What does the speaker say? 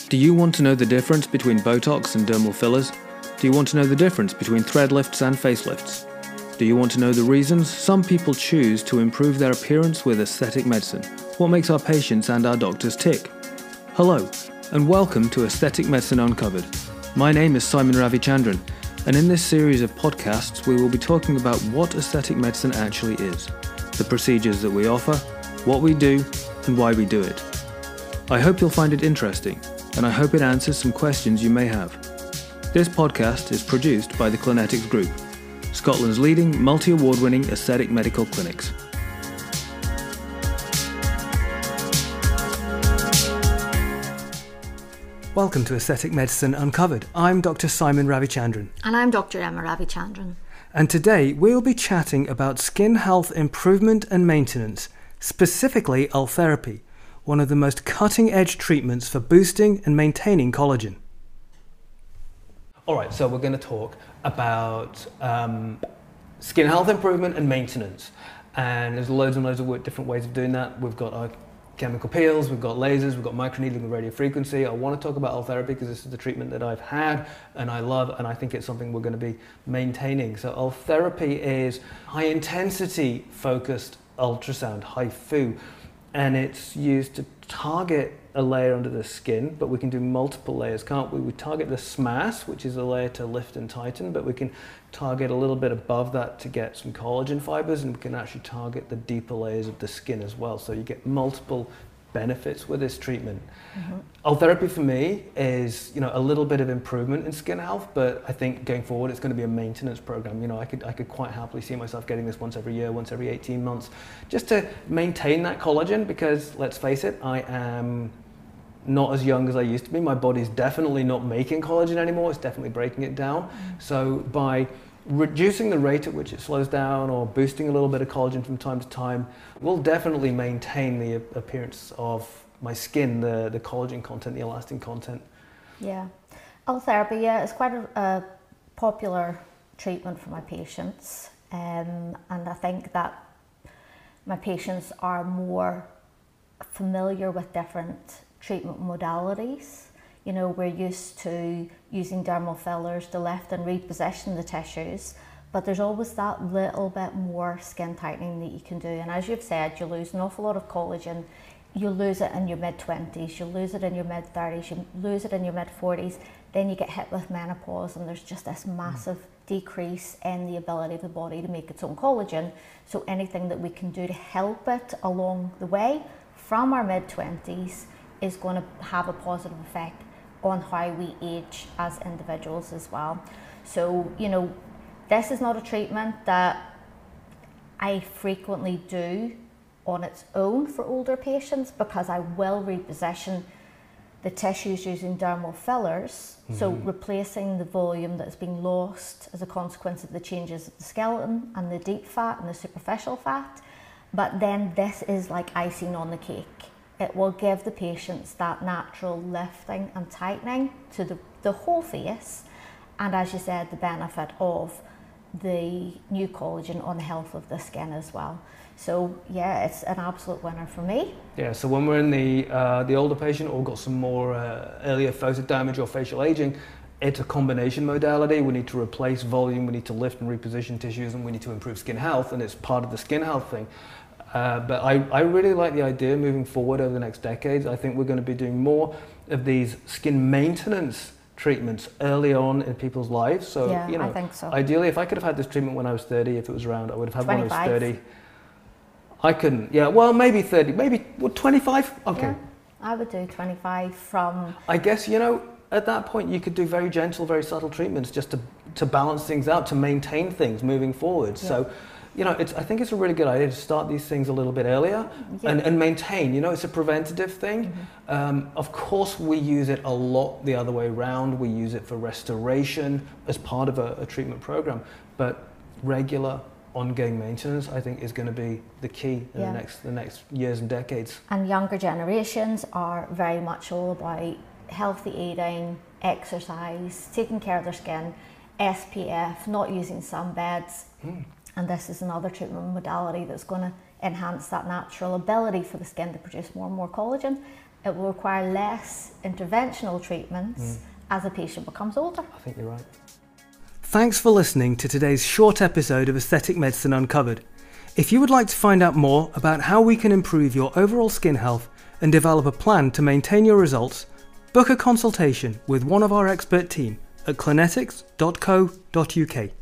Do you want to know the difference between Botox and dermal fillers? Do you want to know the difference between thread lifts and facelifts? Do you want to know the reasons some people choose to improve their appearance with aesthetic medicine? What makes our patients and our doctors tick? Hello, and welcome to Aesthetic Medicine Uncovered. My name is Simon Ravichandran, and in this series of podcasts we will be talking about what aesthetic medicine actually is, the procedures that we offer, what we do, and why we do it. I hope you'll find it interesting, and I hope it answers some questions you may have. This podcast is produced by the Clinetics Group, Scotland's leading multi-award-winning aesthetic medical clinics. Welcome to Aesthetic Medicine Uncovered. I'm Dr. Simon Ravichandran. And I'm Dr. Emma Ravichandran. And today we'll be chatting about skin health improvement and maintenance, specifically Ultherapy, one of the most cutting-edge treatments for boosting and maintaining collagen. All right, so we're going to talk about skin health improvement and maintenance. And there's loads and loads of different ways of doing that. We've got our chemical peels, we've got lasers, we've got microneedling with radiofrequency. I want to talk about Ultherapy because this is the treatment that I've had and I love, and I think it's something we're going to be maintaining. So Ultherapy is high-intensity focused ultrasound, HIFU, and it's used to target a layer under the skin, but we can do multiple layers, can't we? We target the SMAS, which is a layer to lift and tighten, but we can target a little bit above that to get some collagen fibers, and we can actually target the deeper layers of the skin as well. So you get multiple benefits with this treatment. Ultherapy for me is, a little bit of improvement in skin health, but I think going forward it's going to be a maintenance program. I could quite happily see myself getting this once every year, once every 18 months, just to maintain that collagen, because let's face it, I am not as young as I used to be. My body's definitely not making collagen anymore, it's definitely breaking it down. So by reducing the rate at which it slows down or boosting a little bit of collagen from time to time will definitely maintain the appearance of my skin, the collagen content, the elastin content. Yeah. Ultherapy, it's quite a popular treatment for my patients, and I think that my patients are more familiar with different treatment modalities. We're used to using dermal fillers to lift and reposition the tissues, but there's always that little bit more skin tightening that you can do. And as you've said, you lose an awful lot of collagen. You lose it in your mid-20s, you lose it in your mid-30s, you lose it in your mid-40s, then you get hit with menopause and there's just this massive decrease in the ability of the body to make its own collagen. So anything that we can do to help it along the way from our mid-20s is going to have a positive effect on how we age as individuals as well. So, this is not a treatment that I frequently do on its own for older patients, because I will reposition the tissues using dermal fillers, so replacing the volume that's been lost as a consequence of the changes of the skeleton and the deep fat and the superficial fat. But then this is like icing on the cake. It will give the patients that natural lifting and tightening to the whole face, and as you said, the benefit of the new collagen on the health of the skin as well. So yeah, it's an absolute winner for me. Yeah, so when we're in the older patient or got some more earlier photo damage or facial aging, it's a combination modality. We need to replace volume, we need to lift and reposition tissues, and we need to improve skin health, and it's part of the skin health thing. But I really like the idea moving forward over the next decades. I think we're going to be doing more of these skin maintenance treatments early on in people's lives. So, I think so. Ideally, if I could have had this treatment when I was 30, if it was around, I would have had 25. when I was 30. I couldn't. Yeah, well, maybe 30, maybe 25? Okay. Yeah, I would do 25 from... I guess, at that point, you could do very gentle, very subtle treatments just to balance things out, to maintain things moving forward. Yeah. So, I think it's a really good idea to start these things a little bit earlier and maintain. It's a preventative thing. Of course, we use it a lot the other way around. We use it for restoration as part of a treatment program. But regular, ongoing maintenance, I think, is going to be the key in the next years and decades. And younger generations are very much all about healthy eating, exercise, taking care of their skin, SPF, not using sunbeds. And this is another treatment modality that's going to enhance that natural ability for the skin to produce more and more collagen. it will require less interventional treatments as a patient becomes older. I think you're right. Thanks for listening to today's short episode of Aesthetic Medicine Uncovered. If you would like to find out more about how we can improve your overall skin health and develop a plan to maintain your results, book a consultation with one of our expert team at clinetics.co.uk.